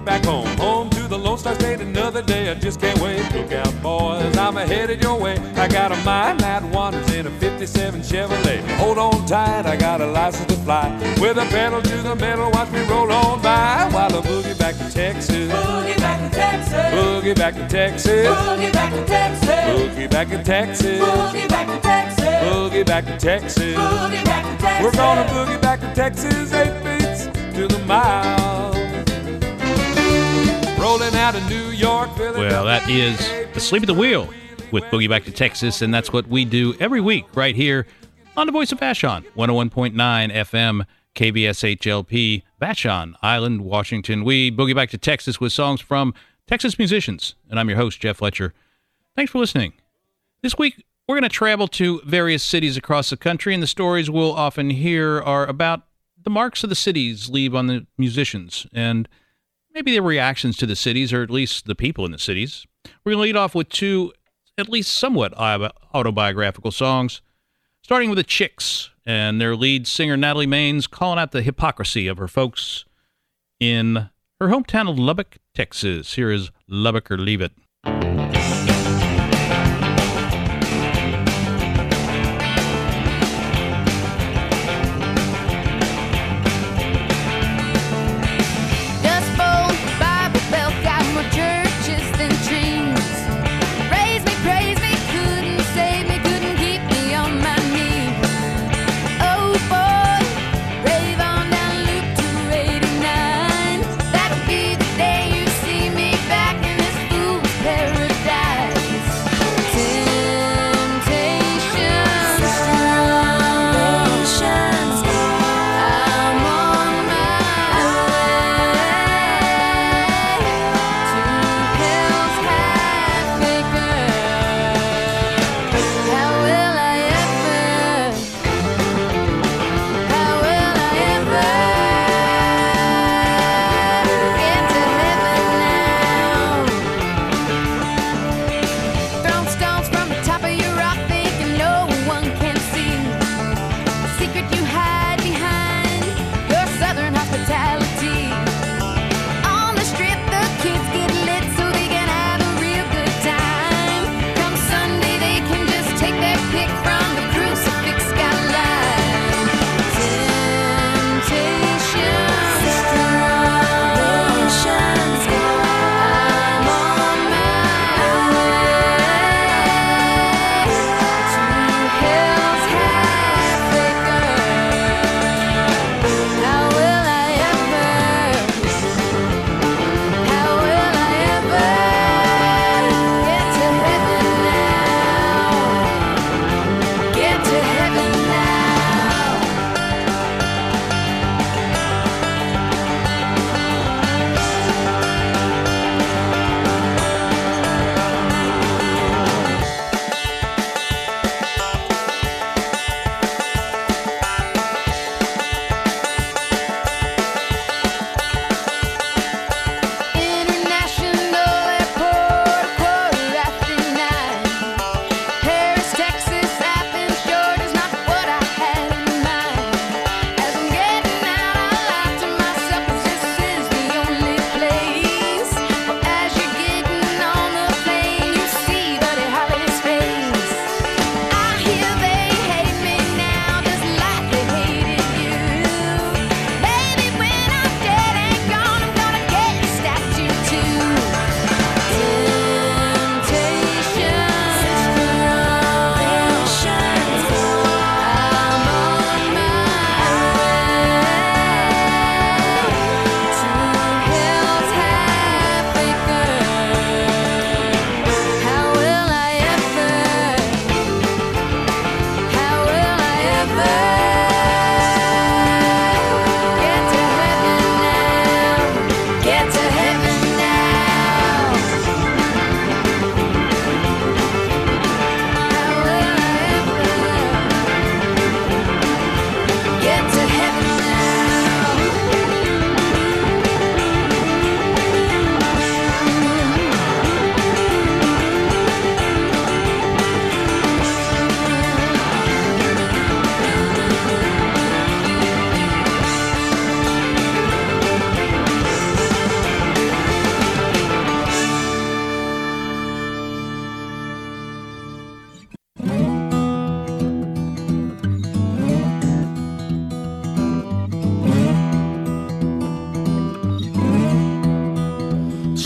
back home, home to the Lone Star State. Another day, I just can't wait. Look out, boys, I'm headed your way. I got a mind that wanders in a 57 Chevrolet. Hold on tight, I got a license to fly. With a pedal to the metal, watch me roll on by while I boogie back to Texas. Boogie back to Texas. Boogie back to Texas. Boogie back to Texas. Boogie back to Texas. Boogie back to Texas. Boogie back to Texas. Boogie back to Texas. We're gonna boogie back to Texas, 8 beats to the mile. Rolling out of New York. Well, that is The Sleep at the Wheel with Boogie Back to Texas, and that's what we do every week right here on the Voice of Vashon, 101.9 FM, KBSHLP, Vashon Island, Washington. We boogie back to Texas with songs from Texas musicians, and I'm your host, Jeff Fletcher. Thanks for listening. This week, we're going to travel to various cities across the country, and the stories we'll often hear are about the marks of the cities leave on the musicians, and maybe their reactions to the cities, or at least the people in the cities. We're going to lead off with two, at least somewhat autobiographical songs, starting with the Chicks and their lead singer, Natalie Maines, calling out the hypocrisy of her folks in her hometown of Lubbock, Texas. Here is Lubbock or Leave It. That'll be the day you see me back in this fool's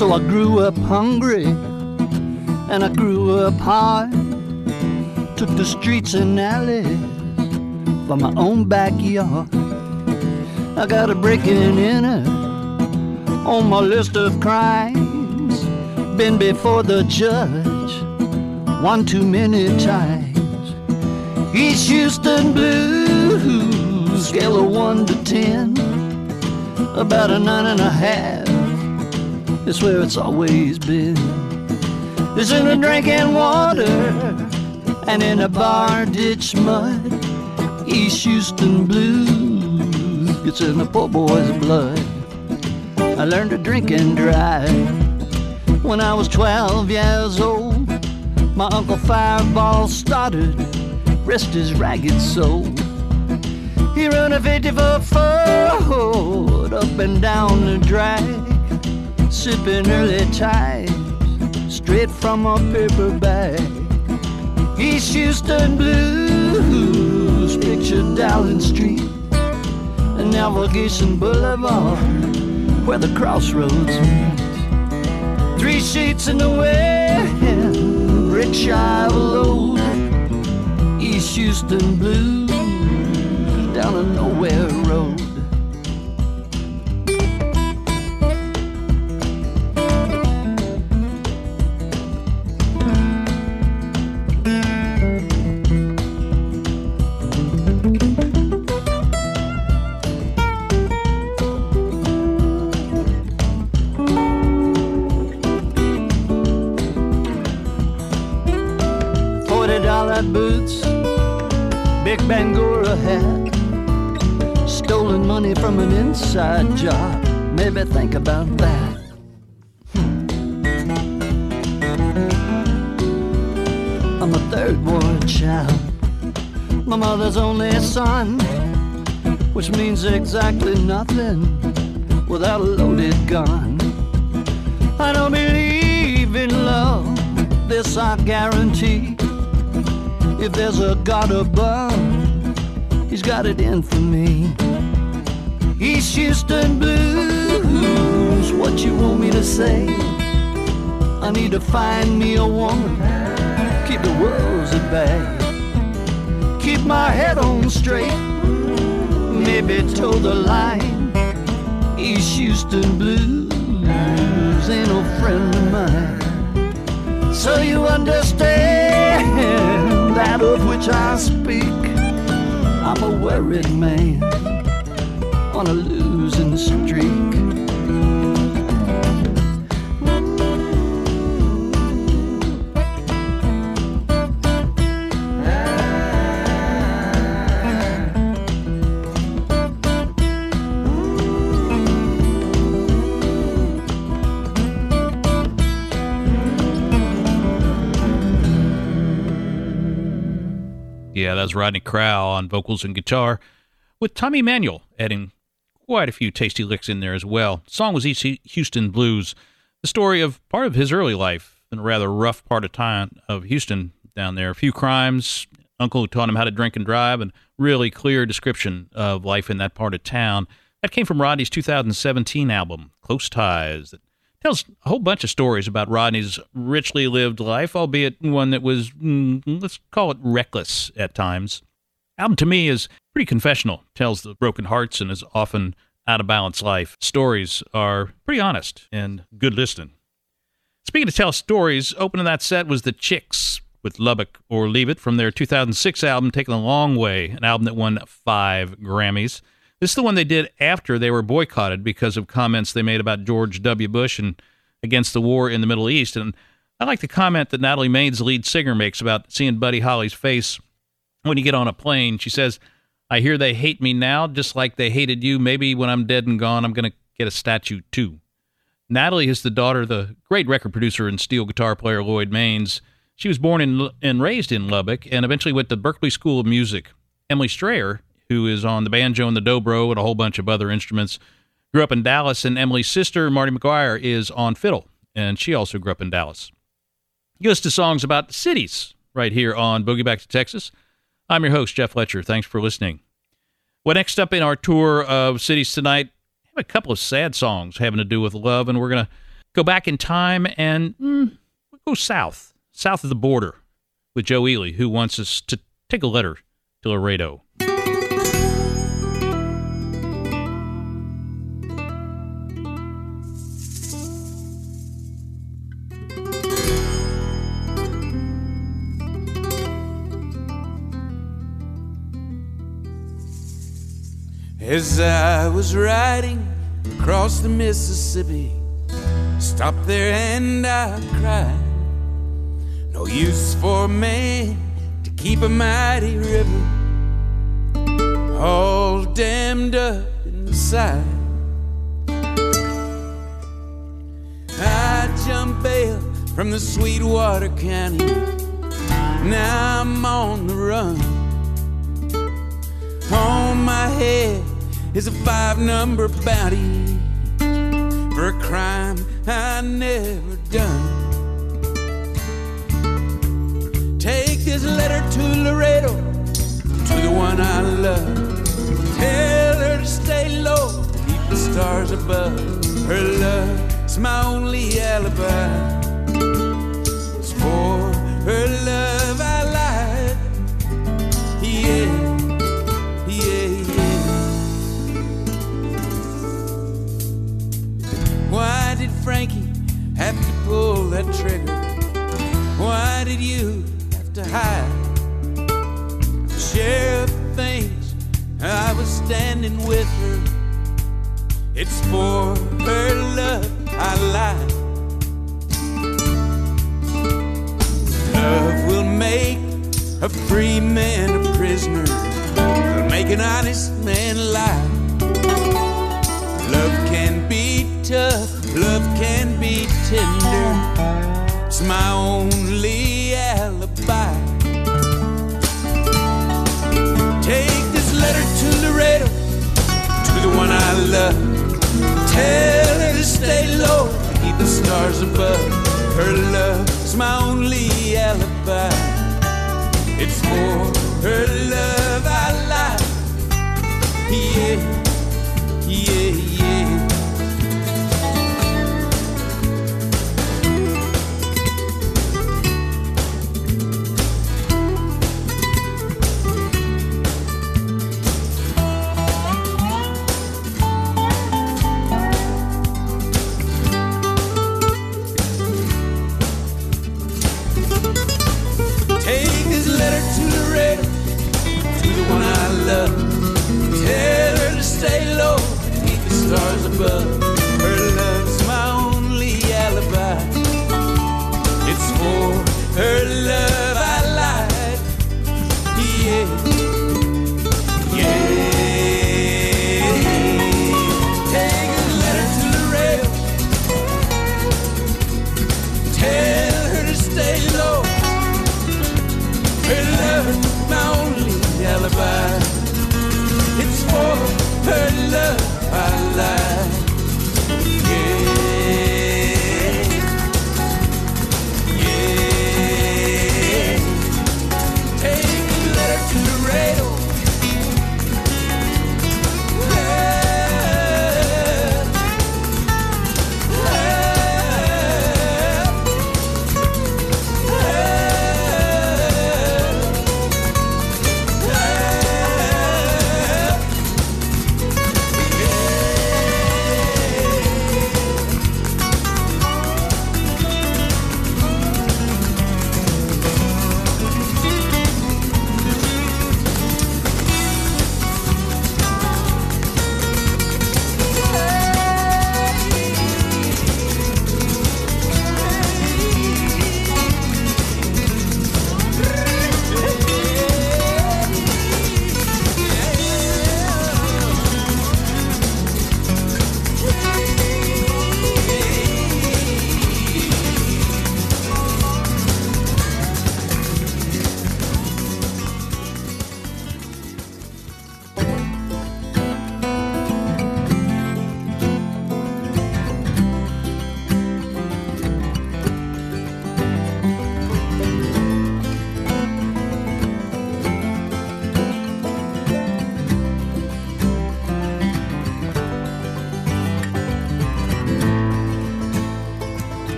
So I grew up hungry, and I grew up hard. Took the streets and alleys for my own backyard. I got a breaking in it on my list of crimes. Been before the judge one too many times. East Houston blues, scale of 1 to 10, about a 9.5. It's where it's always been. It's in the drinking water and in the bar ditch mud. East Houston blues, it's in the poor boy's blood. I learned to drink and drive when I was 12 years old. My Uncle Fireball started, rest his ragged soul. He run a 54 Ford up and down the drag, sipping early tides straight from a paper bag. East Houston blues, picture Dowling Street and Navigation Boulevard, where the crossroads meet. 3 sheets in the wind, rickshaw of a load. East Houston blues, down a nowhere road. $40 boots, big Bangora hat, stolen money from an inside job. Maybe think about that. I'm a third ward child, my mother's only son, which means exactly nothing without a loaded gun. I don't believe in love, this I guarantee. If there's a God above, he's got it in for me. East Houston blues, what you want me to say? I need to find me a woman, keep the wolves at bay, keep my head on straight, maybe toe the line. East Houston blues ain't no friend of mine. So you understand that of which I speak. I'm a worried man on a losing streak. Yeah, that's Rodney Crowell on vocals and guitar, with Tommy Emmanuel adding quite a few tasty licks in there as well. The song was East Houston Blues, the story of part of his early life in a rather rough part of time of Houston down there. A few crimes, uncle who taught him how to drink and drive, and really clear description of life in that part of town. That came from Rodney's 2017 album, Close Ties, that tells a whole bunch of stories about Rodney's richly lived life, albeit one that was, let's call it reckless at times. Album to me is pretty confessional, tells the broken hearts and his often out-of-balance life. Stories are pretty honest and good listening. Speaking of tell stories, opening that set was The Chicks with Lubbock or Leave It from their 2006 album, Taking a Long Way, an album that won 5 Grammys. This is the one they did after they were boycotted because of comments they made about George W. Bush and against the war in the Middle East. And I like the comment that Natalie Maines, the lead singer, makes about seeing Buddy Holly's face when you get on a plane. She says, "I hear they hate me now, just like they hated you. Maybe when I'm dead and gone, I'm going to get a statue too." Natalie is the daughter of the great record producer and steel guitar player Lloyd Maines. She was born and raised in Lubbock and eventually went to Berklee School of Music. Emily Strayer, who is on the banjo and the dobro and a whole bunch of other instruments, grew up in Dallas, and Emily's sister, Marty McGuire, is on fiddle, and she also grew up in Dallas. Goes to songs about cities right here on Boogie Back to Texas. I'm your host, Jeff Fletcher. Thanks for listening. Well, next up in our tour of cities tonight, I have a couple of sad songs having to do with love, and we're going to go back in time and we'll go south of the border with Joe Ely, who wants us to take a letter to Laredo. As I was riding across the Mississippi, stopped there and I cried. No use for a man to keep a mighty river all dammed up inside. I jumped bail from the Sweetwater County, now I'm on the run. On my head is a 5-number bounty for a crime I never done. Take this letter to Laredo, to the one I love. Tell her to stay low, keep the stars above. Her love's my only alibi. It's for her love I lied. Yeah. Why did Frankie have to pull that trigger? Why did you have to hide? Sheriff thinks I was standing with her. It's for her love I lied. Love will make a free man a prisoner. It'll make an honest man lie. Love can be tough, love can be tender. It's my only alibi. Take this letter to Laredo, to the one I love. Tell her to stay low, keep the stars above. Her love's my only alibi. It's for her love I lie. Yeah, yeah, yeah. Take this letter to Laredo, to the one I love. Tell her to stay low, keep the stars above. Her love's my only alibi. It's for her love I lied. Yeah, yeah. Take a letter to Laredo, tell her to stay low. Her love, my only alibi. It's for her love I lied. Yeah, yeah. Take a letter to Laredo.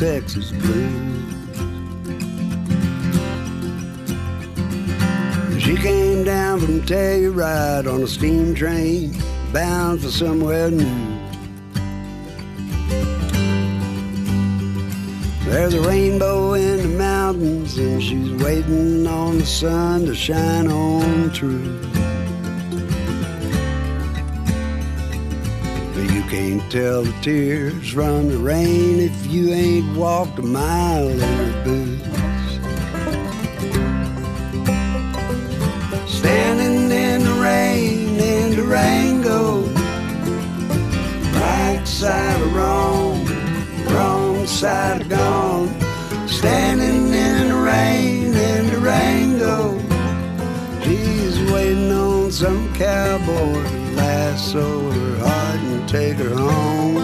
Texas blues. She came down from Telluride on a steam train, bound for somewhere new. There's a rainbow in the mountains, and she's waiting on the sun to shine on through. But you can't tell the tears from the rain if you ain't walked a mile in her boots. Standing in the rain in Durango, right side of wrong, wrong side of gone. Standing in the rain in Durango, she's waiting on some cowboy to lasso her heart and take her home.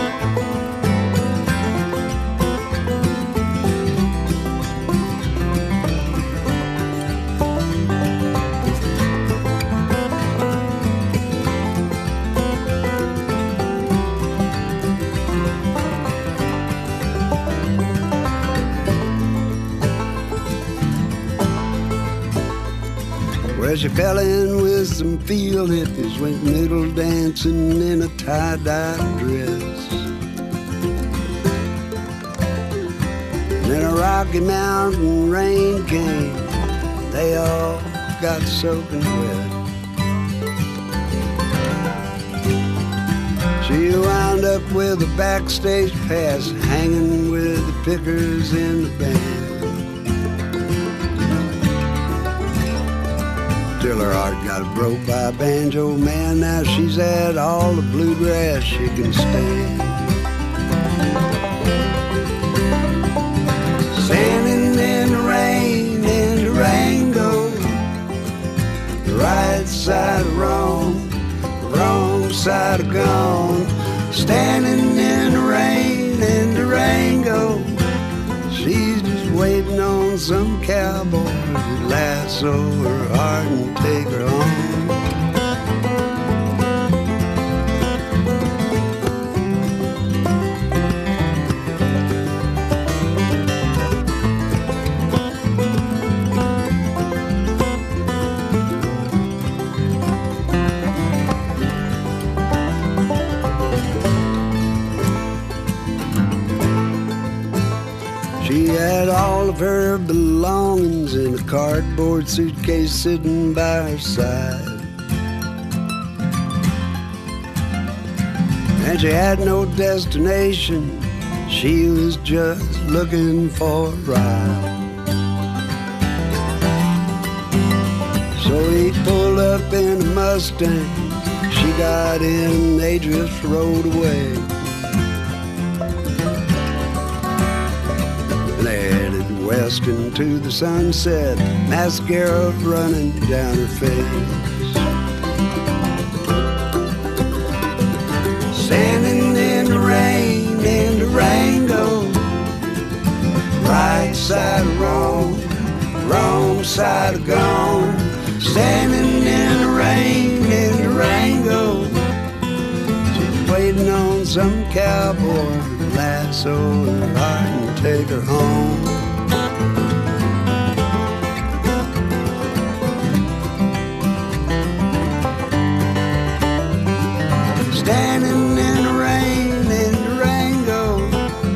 Well, she fell in with some field hippies, went noodle dancing in a tie-dye dress. Then a Rocky Mountain rain came, they all got soaking wet. She wound up with a backstage pass, hanging with the pickers in the band. Till her heart got broke by a banjo man. Now she's had all the bluegrass she can stand. Standing in the rain in Durango, the right side of wrong, the wrong side of gone. Standing in the rain in Durango, she's just waiting on some cowboy to lasso her heart and take her home. She had all of her belongings in a cardboard suitcase sitting by her side. And she had no destination, she was just looking for a ride. So he pulled up in a Mustang, she got in and they just rode away. West into the sunset, mascara running down her face. Standing in the rain in Durango, right side of wrong, wrong side of gone. Standing in the rain in Durango, she's waiting on some cowboy to lasso her heart and take her home. Standing in the rain in Durango.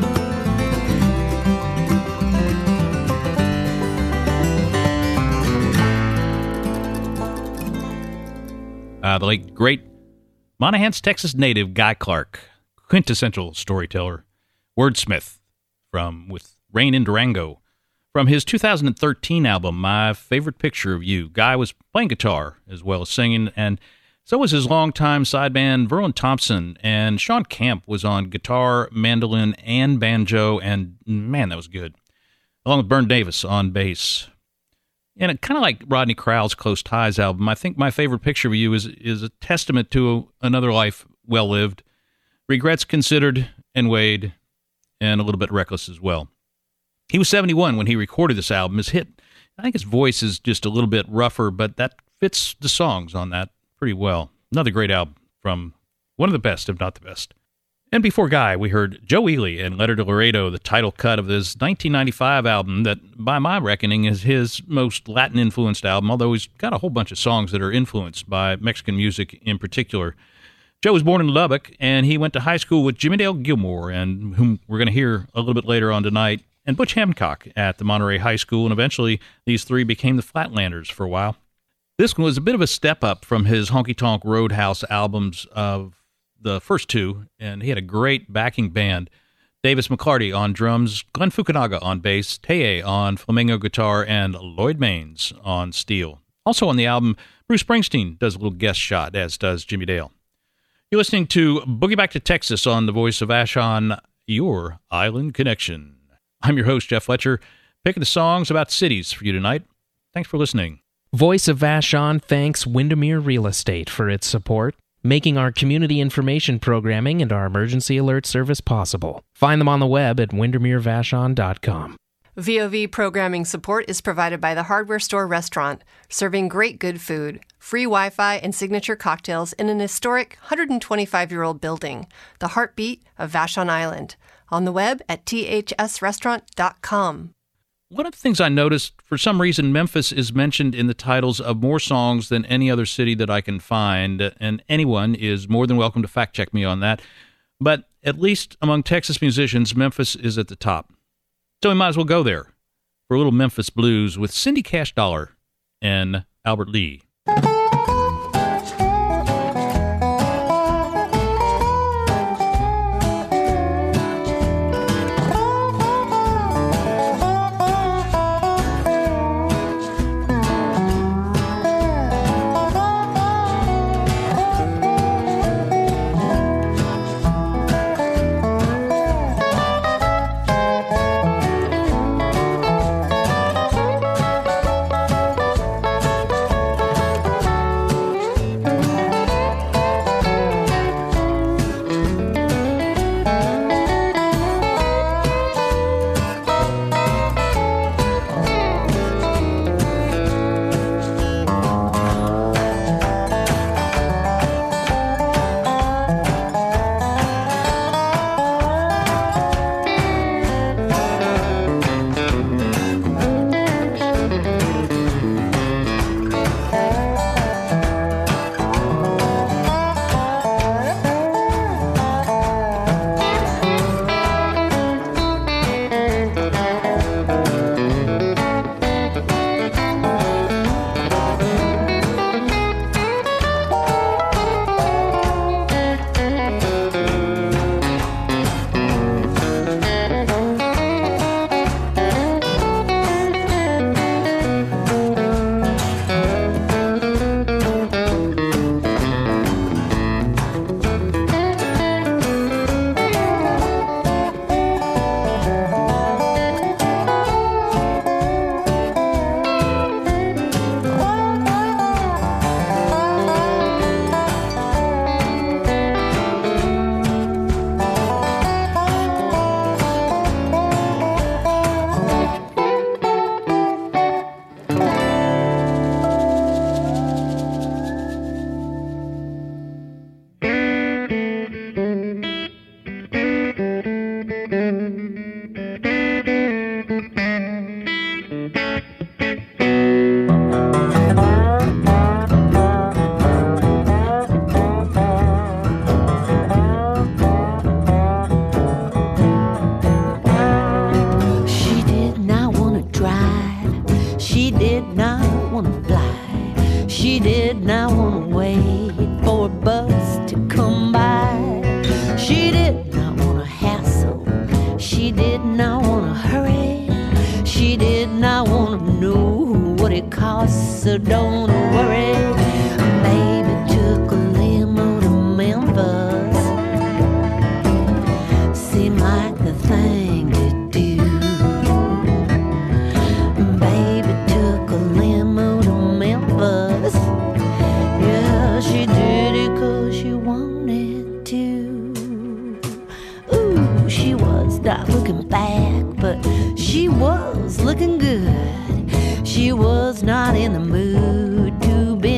The late, great Monahans, Texas native Guy Clark, quintessential storyteller, wordsmith, with Rain in Durango. From his 2013 album, My Favorite Picture of You, Guy was playing guitar as well as singing, and so was his longtime sideband Verlin Thompson, and Sean Camp was on guitar, mandolin, and banjo, and man, that was good. Along with Bern Davis on bass. And kind of like Rodney Crowell's Close Ties album, I think My Favorite Picture of You is a testament to another life well lived, regrets considered and weighed, and a little bit reckless as well. He was 71 when he recorded this album. His hit, I think his voice is just a little bit rougher, but that fits the songs on that pretty well. Another great album from one of the best, if not the best. And before Guy, we heard Joe Ely and Letter to Laredo, the title cut of his 1995 album that, by my reckoning, is his most Latin-influenced album, although he's got a whole bunch of songs that are influenced by Mexican music in particular. Joe was born in Lubbock, and he went to high school with Jimmie Dale Gilmore, and whom we're going to hear a little bit later on tonight, and Butch Hancock at the Monterey High School, and eventually these three became the Flatlanders for a while. This one was a bit of a step up from his Honky Tonk Roadhouse albums of the first two, and he had a great backing band. Davis McClarty on drums, Glenn Fukunaga on bass, Teye on flamenco guitar, and Lloyd Maines on steel. Also on the album, Bruce Springsteen does a little guest shot, as does Jimmie Dale. You're listening to Boogie Back to Texas on the Voice of Vashon, your island connection. I'm your host, Jeff Fletcher, picking the songs about cities for you tonight. Thanks for listening. Voice of Vashon thanks Windermere Real Estate for its support, making our community information programming and our emergency alert service possible. Find them on the web at windermerevashon.com. VOV programming support is provided by the Hardware Store Restaurant, serving great good food, free Wi-Fi, and signature cocktails in an historic 125-year-old building, the heartbeat of Vashon Island. On the web at thsrestaurant.com. One of the things I noticed, for some reason, Memphis is mentioned in the titles of more songs than any other city that I can find, and anyone is more than welcome to fact-check me on that. But at least among Texas musicians, Memphis is at the top. So we might as well go there for a little Memphis blues with Cindy Cash Dollar and Albert Lee.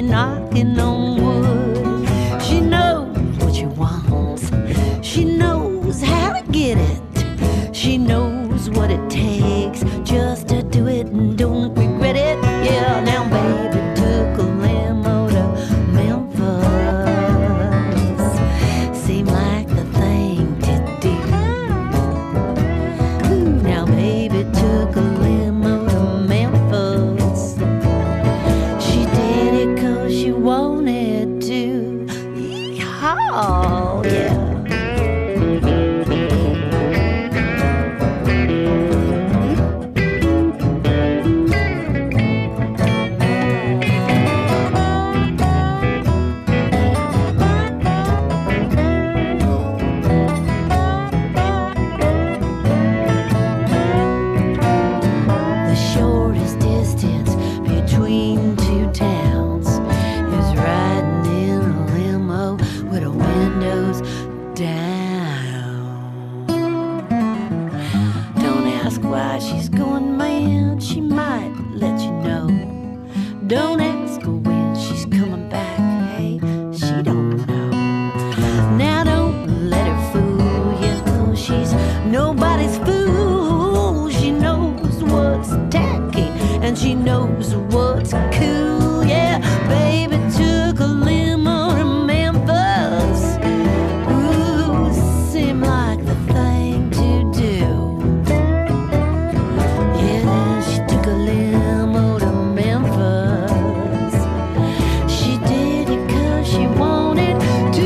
She knows why she's going mad, she might let you know. Don't ask her when she's coming back, hey, she don't know. Now don't let her fool you, she's nobody's fool. She knows what's tacky and she knows what's cool. Yeah, baby took a limo to Memphis. Ooh, seemed like the thing to do. Yeah, she took a limo to Memphis. She did it 'cause she wanted to.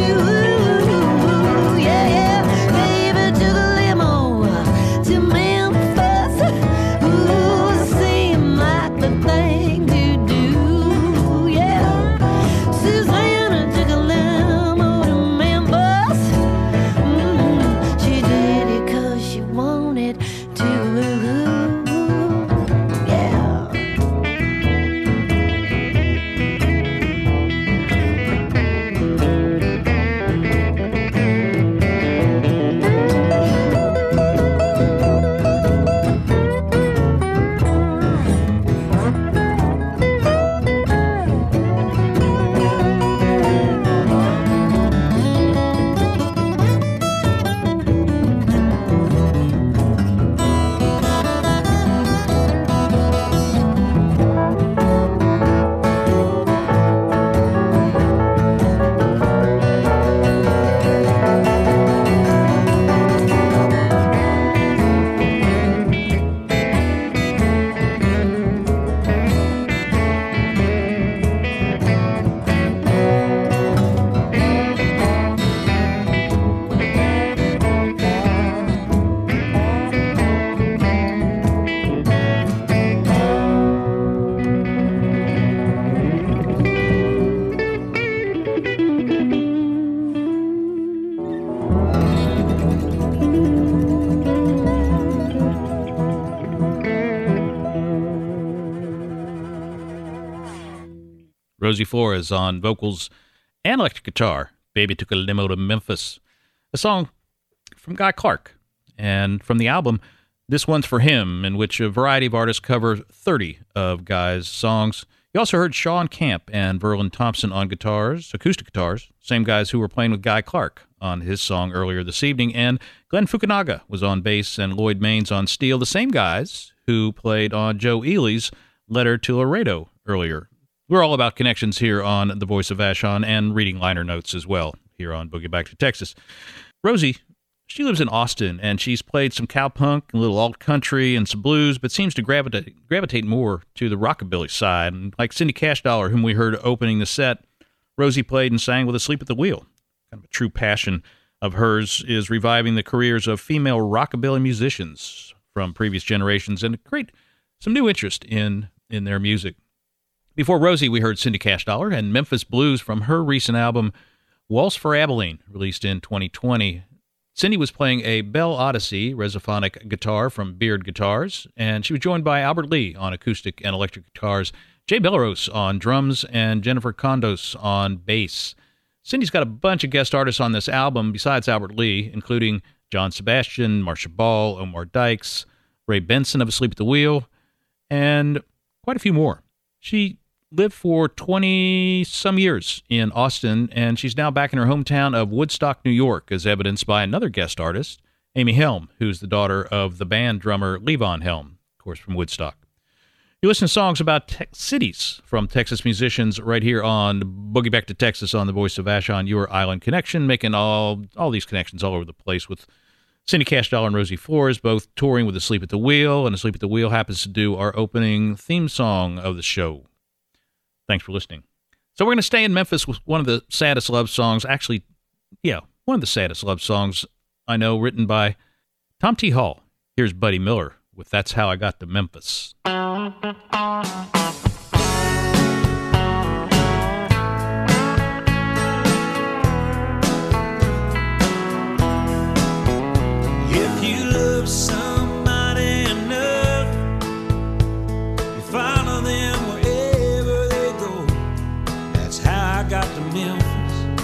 Yeah, baby took a limo to Memphis. Ooh, seemed like the thing to do. Yeah, Susanna took a limo to Memphis. She did it 'cause she wanted to. Yeah. Rosie Flores on vocals and electric guitar. Baby Took a Limo to Memphis. A song from Guy Clark. And from the album, This One's for Him, in which a variety of artists cover 30 of Guy's songs. You also heard Sean Camp and Verlin Thompson on guitars, acoustic guitars, same guys who were playing with Guy Clark on his song earlier this evening. And Glenn Fukunaga was on bass and Lloyd Maines on steel, the same guys who played on Joe Ely's Letter to Laredo earlier. We're all about connections here on The Voice of Vashon and reading liner notes as well here on Boogie Back to Texas. Rosie, she lives in Austin, and she's played some cowpunk, a little alt country, and some blues, but seems to gravitate more to the rockabilly side. And like Cindy Cashdollar, whom we heard opening the set, Rosie played and sang with Asleep at the Wheel. Kind of a true passion of hers is reviving the careers of female rockabilly musicians from previous generations and create some new interest in their music. Before Rosie, we heard Cindy Cashdollar and Memphis Blues from her recent album, Waltz for Abilene, released in 2020. Cindy was playing a Bell Odyssey Resophonic guitar from Beard Guitars, and she was joined by Albert Lee on acoustic and electric guitars, Jay Belleros on drums, and Jennifer Condos on bass. Cindy's got a bunch of guest artists on this album besides Albert Lee, including John Sebastian, Marcia Ball, Omar Dykes, Ray Benson of Asleep at the Wheel, and quite a few more. She lived for 20-some years in Austin, and she's now back in her hometown of Woodstock, New York, as evidenced by another guest artist, Amy Helm, who's the daughter of the band drummer Levon Helm, of course, from Woodstock. You listen to songs about cities from Texas musicians right here on Boogie Back to Texas on the Voice of Vashon, your island connection, making all these connections all over the place with Cindy Cashdollar and Rosie Flores, both touring with Asleep at the Wheel, and Asleep at the Wheel happens to do our opening theme song of the show. Thanks for listening. So we're going to stay in Memphis with one of the saddest love songs, one of the saddest love songs I know, written by Tom T. Hall. Here's Buddy Miller with That's How I Got to Memphis. If you love somebody enough, you follow them wherever they go. That's how I got to Memphis.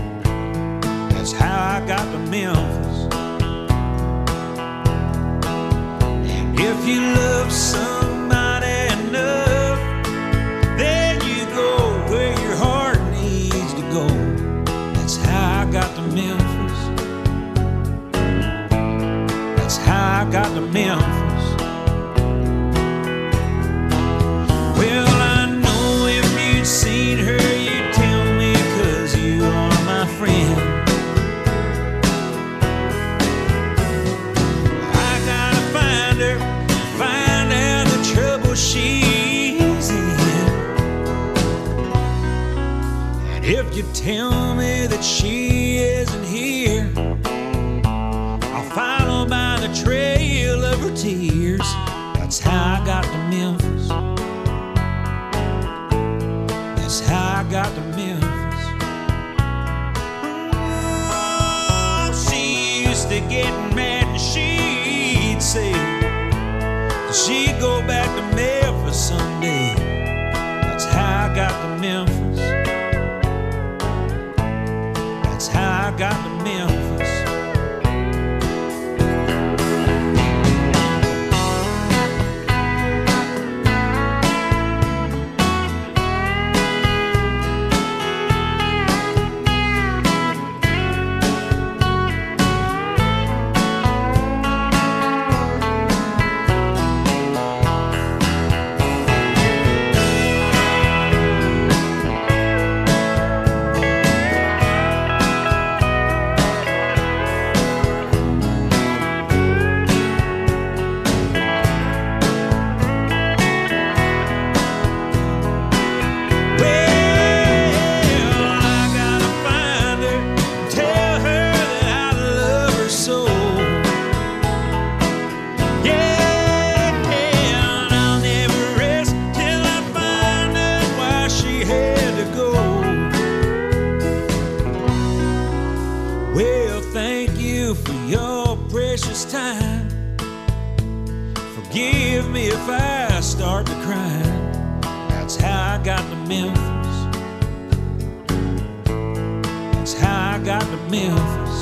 That's how I got to Memphis. If you love somebody enough, then you go where your heart needs to go. That's how I got to Memphis. That's how I got to Memphis. Well, I know if you'd seen her, you'd tell me, 'cause you are my friend. I gotta find her, find out the trouble she's in. And if you tell me that she isn't here, I'll follow by the trail of her tears. That's how I got to Memphis. That's how I got to Memphis. Oh, she used to get mad and she'd say she'd go back to Memphis someday. That's how I got to Memphis. That's how I got to Memphis. Forgive me if I start to cry. That's how I got to Memphis. That's how I got to Memphis.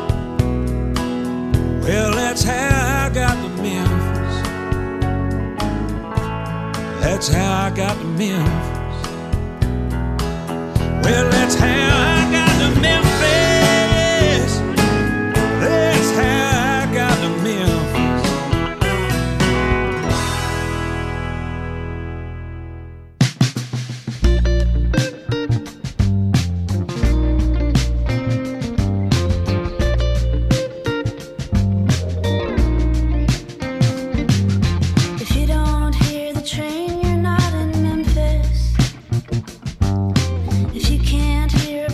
Well, that's how I got to Memphis. That's how I got to Memphis. Well, that's how I got to Memphis. That's how I got to Memphis. If you can't hear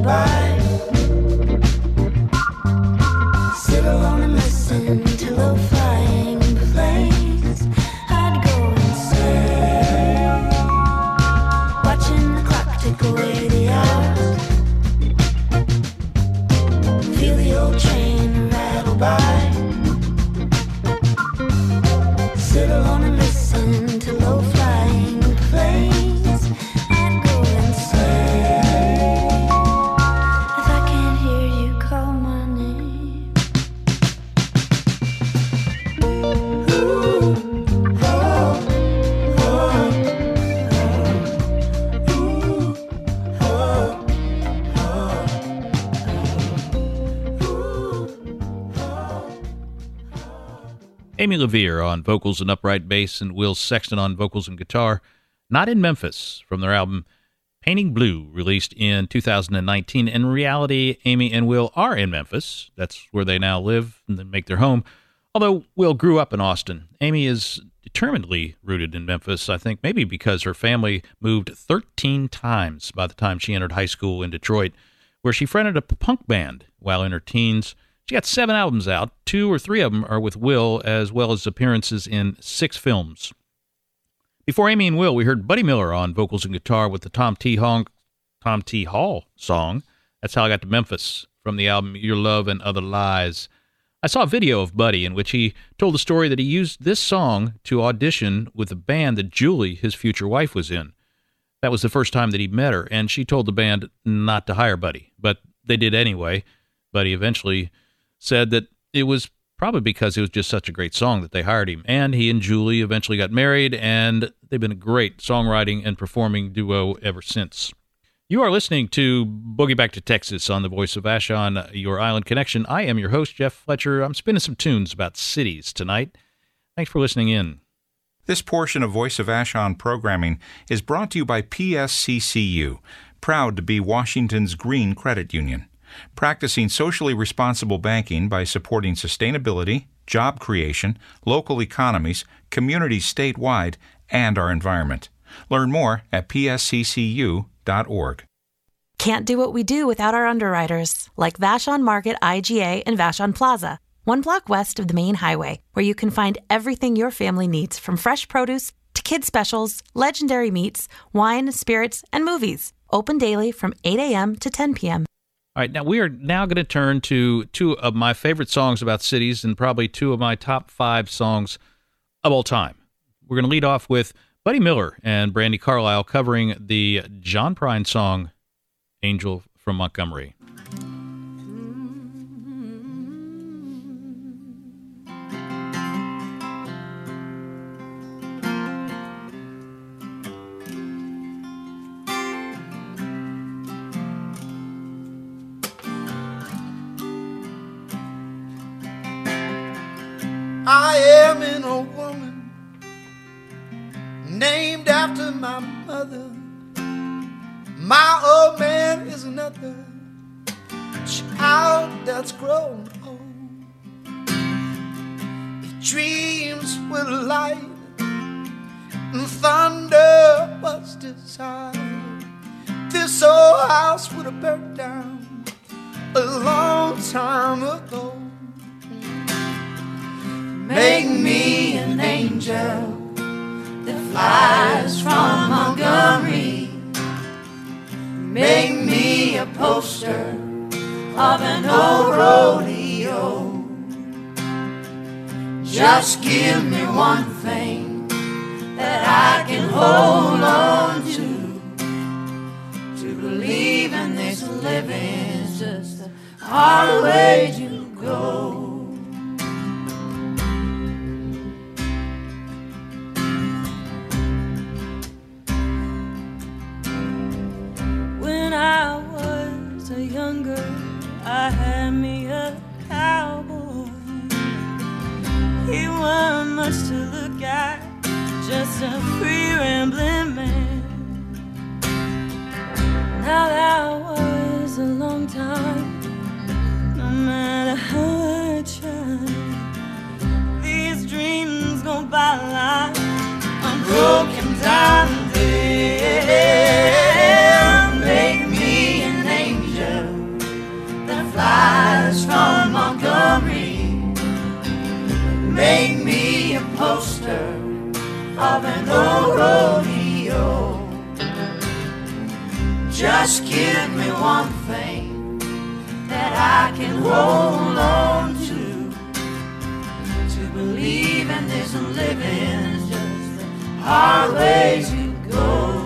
by. Sit alone and listen to low-flying planes. I'd go insane, watching the clock tick away the hours. Feel the old train rattle by. Sit alone and listen to low-flying planes. I'd go insane if I can't hear you call my name. Ooh, oh, oh, oh, ooh, oh, Amy LaVere on vocals and upright bass, and Will Sexton on vocals and guitar. Not in Memphis, from their album Painting Blue, released in 2019. In reality, Amy and Will are in Memphis. That's where they now live and then make their home. Although Will grew up in Austin, Amy is determinedly rooted in Memphis, I think maybe because her family moved 13 times by the time she entered high school in Detroit, where she fronted a punk band while in her teens. She got 7 albums out. 2 or 3 of them are with Will, as well as appearances in 6 films. Before Amy and Will, we heard Buddy Miller on vocals and guitar with the Tom T. Hall song. That's How I Got to Memphis, from the album Your Love and Other Lies. I saw a video of Buddy in which he told the story that he used this song to audition with a band that Julie, his future wife, was in. That was the first time that he met her, and she told the band not to hire Buddy, but they did anyway. Buddy eventually said that it was probably because it was just such a great song that they hired him. And he and Julie eventually got married, and they've been a great songwriting and performing duo ever since. You are listening to Boogie Back to Texas on the Voice of Vashon, your island connection. I am your host, Jeff Fletcher. I'm spinning some tunes about cities tonight. Thanks for listening in. This portion of Voice of Vashon programming is brought to you by PSCCU, proud to be Washington's Green Credit Union, practicing socially responsible banking by supporting sustainability, job creation, local economies, communities statewide, and our environment. Learn more at psccu.org. Can't do what we do without our underwriters, like Vashon Market IGA and Vashon Plaza, 1 block west of the main highway, where you can find everything your family needs, from fresh produce to kids specials, legendary meats, wine, spirits, and movies. Open daily from 8 a.m. to 10 p.m. All right, now we are now going to turn to 2 of my favorite songs about cities and probably 2 of my top 5 songs of all time. We're going to lead off with Buddy Miller and Brandi Carlile covering the John Prine song, Angel from Montgomery. I am in a woman named after my mother. My old man is another child that's grown old. He dreams with light and thunder was desire. This old house would have burnt down a long time ago. Make me an angel that flies from Montgomery. Make me a poster of an old rodeo. Just give me one thing that I can hold on to believe in this living is just a hard way to go. When I was a young girl, I had me a cowboy. He wasn't much to look at, just a free rambling man. Now that was a long time, no matter how I tried. These dreams go by like a broken down day. Make me an angel rodeo. Just give me one thing that I can hold on to believe in this living's just a hard way to go.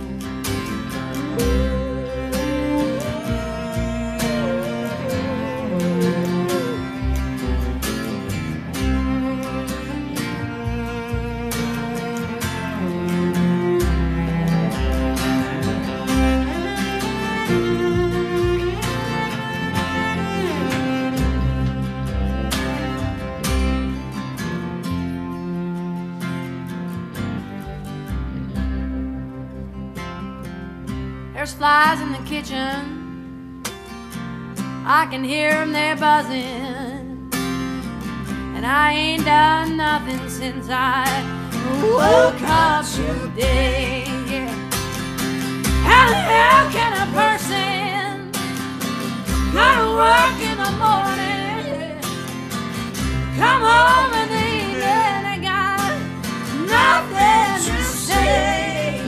There's flies in the kitchen, I can hear them, they're buzzing. And I ain't done nothing since I woke up today. How the hell can a person go to work in the morning, come home in the evening and got nothing to say?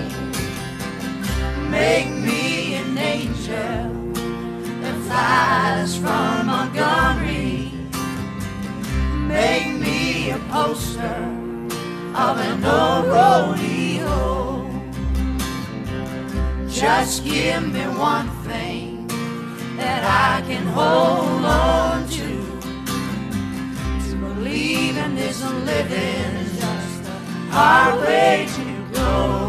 Make me an angel that flies from Montgomery. Make me a poster of an old rodeo. Just give me one thing that I can hold on to believe in this living is just a hard way to go.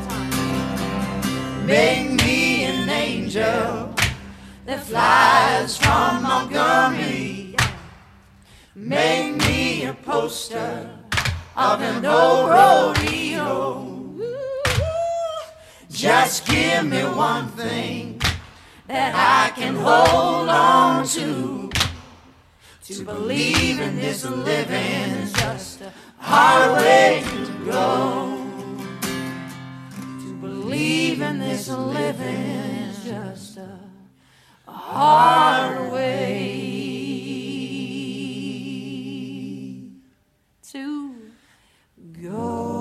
Make me an angel that flies from Montgomery. Make me a poster of an old rodeo. Just give me one thing that I can hold on to believe in this living is just a hard way to go. Believe in this living is just a hard way to go.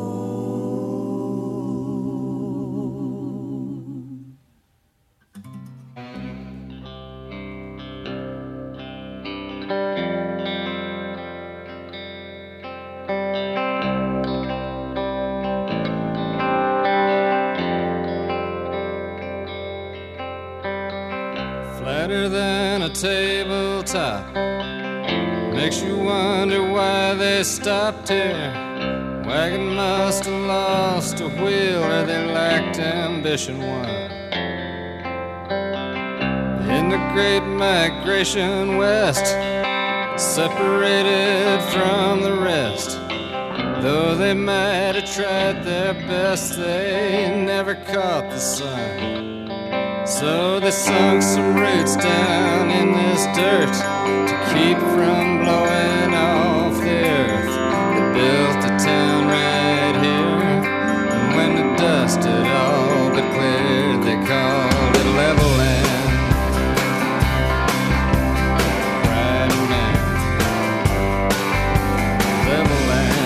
Flatter than a tabletop, makes you wonder why they stopped here. Wagon must have lost a wheel or they lacked ambition. Why? In the great migration west, separated from the rest, though they might have tried their best, they never caught the sun. So they sunk some roots down in this dirt to keep from blowing off the earth. They built a town right here, and when the dust had all but cleared, they called it Level Land. Right now, Level Land.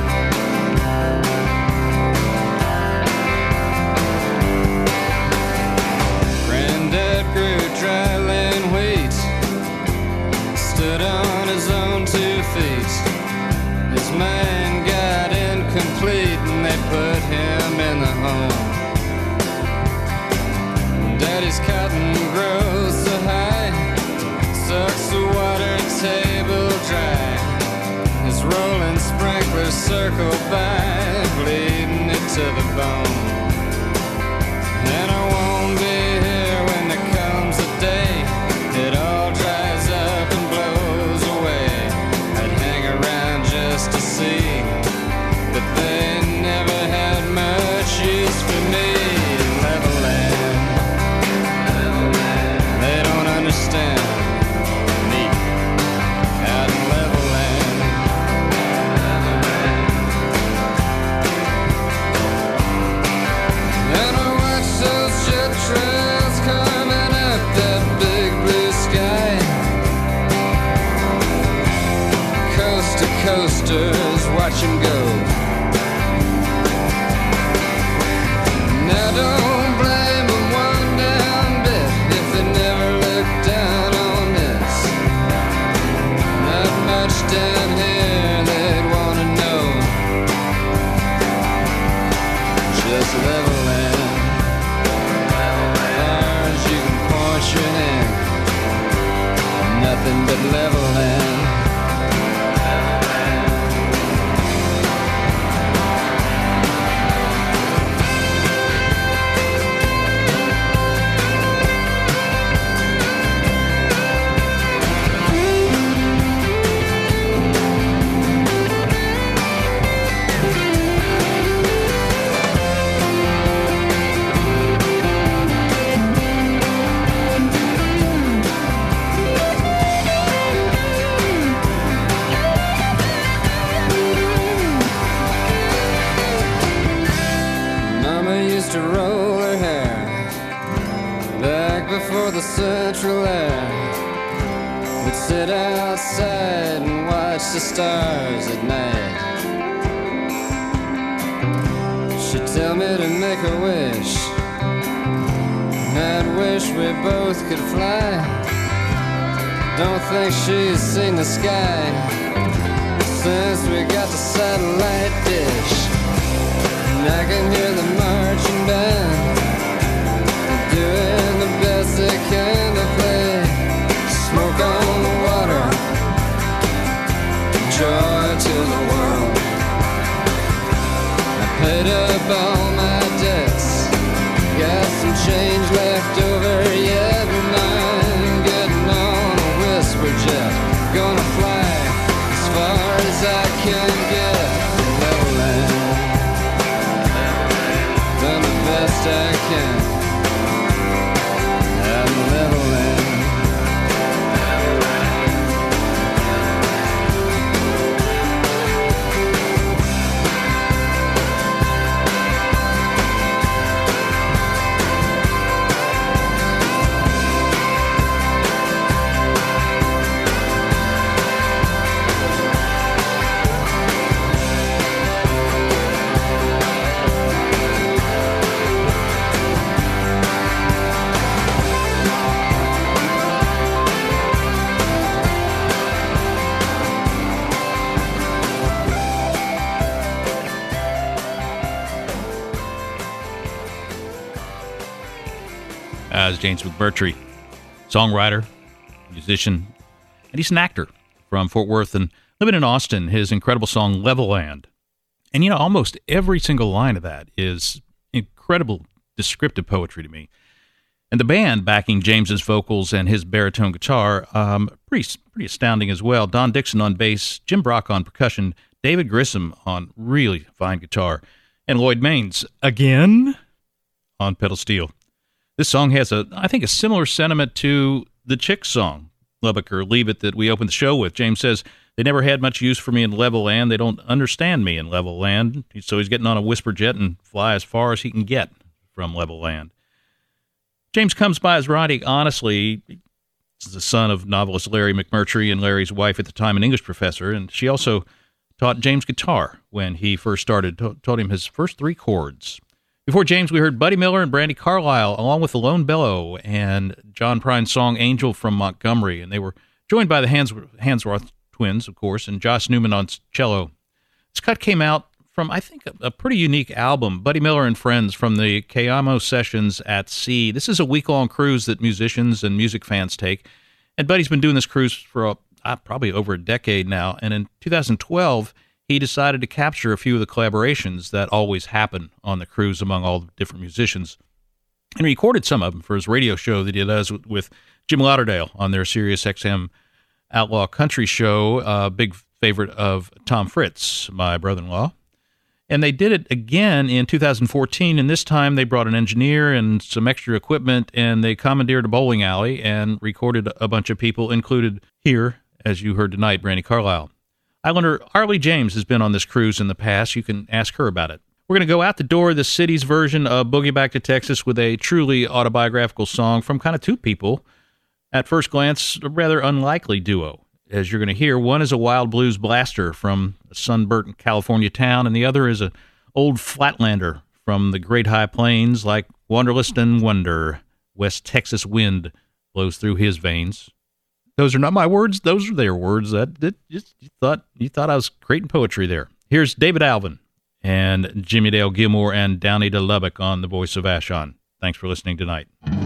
Dryland wheat, stood on his own 2 feet. His mind got incomplete and they put him in the home. Daddy's cotton grows so high, sucks the water table dry. His rolling sprinklers circle by, bleeding it to the bone. And I won't be here when there comes a day it all dries up and blows away. I'd hang around just to see that they never had much use for me. Level Land, they don't understand me out in Level Land. And I watch those jet trails coming up that big blue sky. Coast to coasters, watch 'em go. just level land. Far as you can point your hand, nothing but level land. To roll her hair back before the central air. We'd sit outside and watch the stars at night. She'd tell me to make a wish, and I'd wish we both could fly. Don't think she's seen the sky since we got the satellite dish. And I can hear the marching band doing the best they can to play Smoke on the Water, joy to the world. I paid up all my debts, got some change left over yet. And I'm getting on a whisper jet, gonna fly as far as I can get. Level land, done the best I can. I'm level land. As James McMurtry, songwriter, musician, and he's an actor from Fort Worth and living in Austin. His incredible song Level Land. And almost every single line of that is incredible descriptive poetry to me. And the band backing James's vocals and his baritone guitar, pretty astounding as well. Don Dixon on bass, Jim Brock on percussion, David Grissom on really fine guitar, and Lloyd Maines again on pedal steel. This song has I think a similar sentiment to the Chicks song, Lubbock or Leave It, that we opened the show with. James says, they never had much use for me in Level Land. They don't understand me in Level Land. So he's getting on a whisper jet and fly as far as he can get from Level Land. James comes by his writing honestly. He's the son of novelist Larry McMurtry and Larry's wife at the time, an English professor, and she also taught James guitar when he first started, taught him his first 3 chords. Before James, we heard Buddy Miller and Brandy Carlisle, along with the Lone Bellow and John Prine's song Angel from Montgomery, and they were joined by the Hansworth twins, of course, and Josh Newman on cello. This cut came out from, I think, a pretty unique album, Buddy Miller and Friends from the Cayamo Sessions at Sea. This is a week-long cruise that musicians and music fans take, and Buddy's been doing this cruise for probably over a decade now, and in 2012, he decided to capture a few of the collaborations that always happen on the cruise among all the different musicians, and recorded some of them for his radio show that he does with Jim Lauderdale on their Sirius XM Outlaw Country show, a big favorite of Tom Fritz, my brother-in-law. And they did it again in 2014, and this time they brought an engineer and some extra equipment, and they commandeered a bowling alley and recorded a bunch of people, included here, as you heard tonight, Brandy Carlisle. Islander Arlie James has been on this cruise in the past. You can ask her about it. We're going to go out the door, the city's version of Boogie Back to Texas, with a truly autobiographical song from kind of two people. At first glance, a rather unlikely duo. As you're going to hear, one is a wild blues blaster from a sunburnt California town, and the other is an old flatlander from the great high plains like Wanderlust and Wonder. West Texas wind blows through his veins. Those are not my words. Those are their words. You thought I was creating poetry there. Here's David Alvin and Jimmy Dale Gilmore and Downey to Lubbock on The Voice of Vashon. Thanks for listening tonight.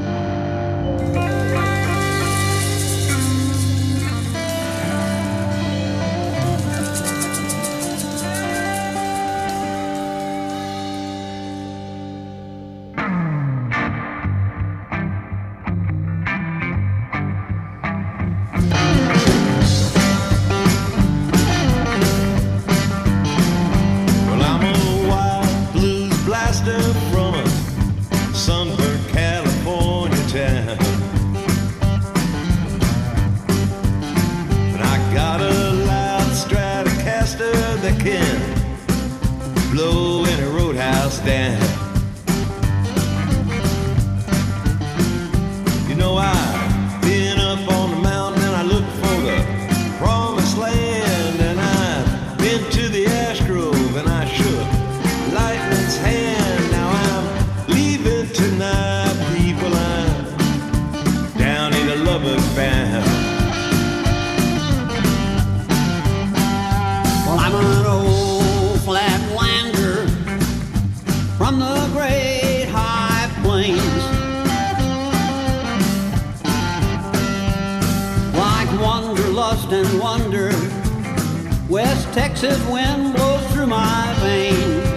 And wonder, West Texas wind blows through my veins.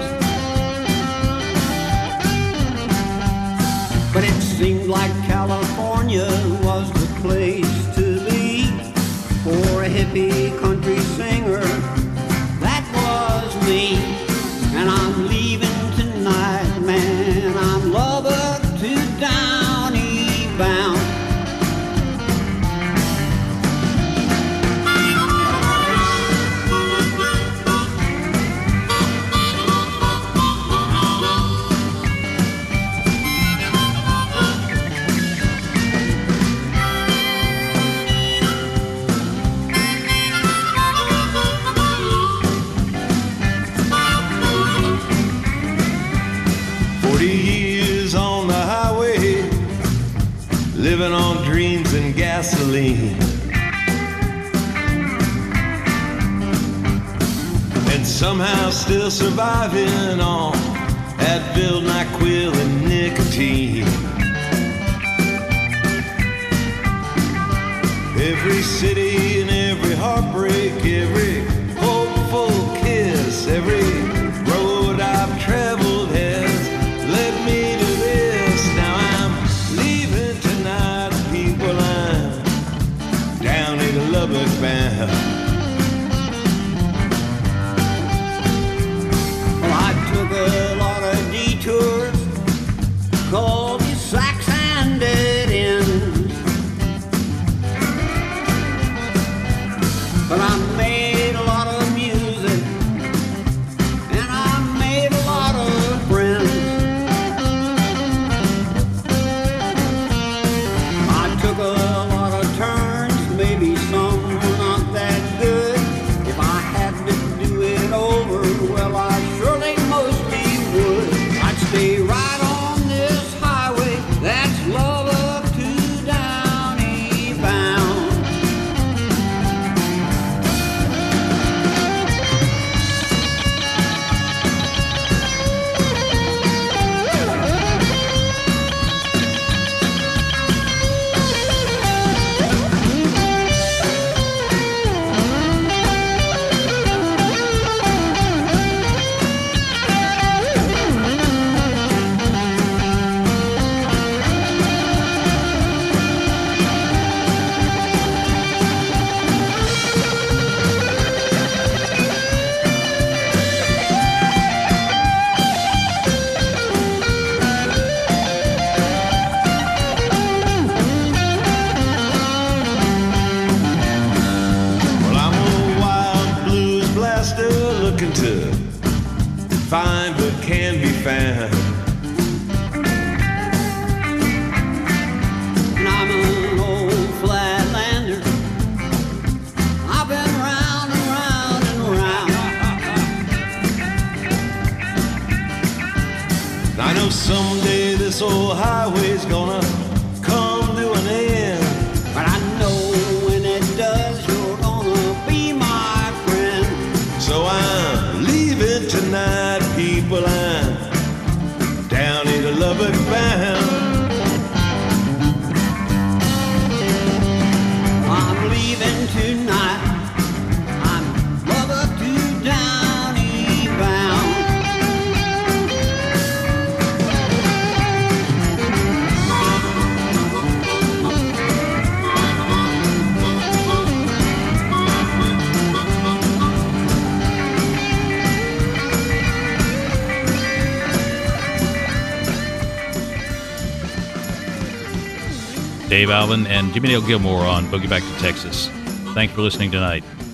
But it seemed like California was the place to be for a hippie country singer. That was me, and I'm leaving tonight, man. I'm Lubbock to Downey bound. Living on dreams and gasoline, and somehow still surviving on Advil, NyQuil, and nicotine. Every city and every heartbreak, every hopeful kiss, every road I've traveled has led me to this. Now I'm leaving tonight, people, I'm down in Lubbock bound. Well, I took a lot of detours, cul-de-sacs and dead ends, but I made a lot of music, and I made a lot of friends. I took a lot of turns, maybe some were not that good. If I had to do it over, well, I surely mostly would. I'd stay right on this highway that's Lubbock to Downey bound. Looking to find what can be found. And I'm an old flatlander. I've been round and round and round. I know someday this old highway's gonna come to an end, but I know when it does, you're gonna be my friend. So I'm leaving tonight, Dave Alvin and Jimmy Dale Gilmore on Boogie Back to Texas. Thanks for listening tonight.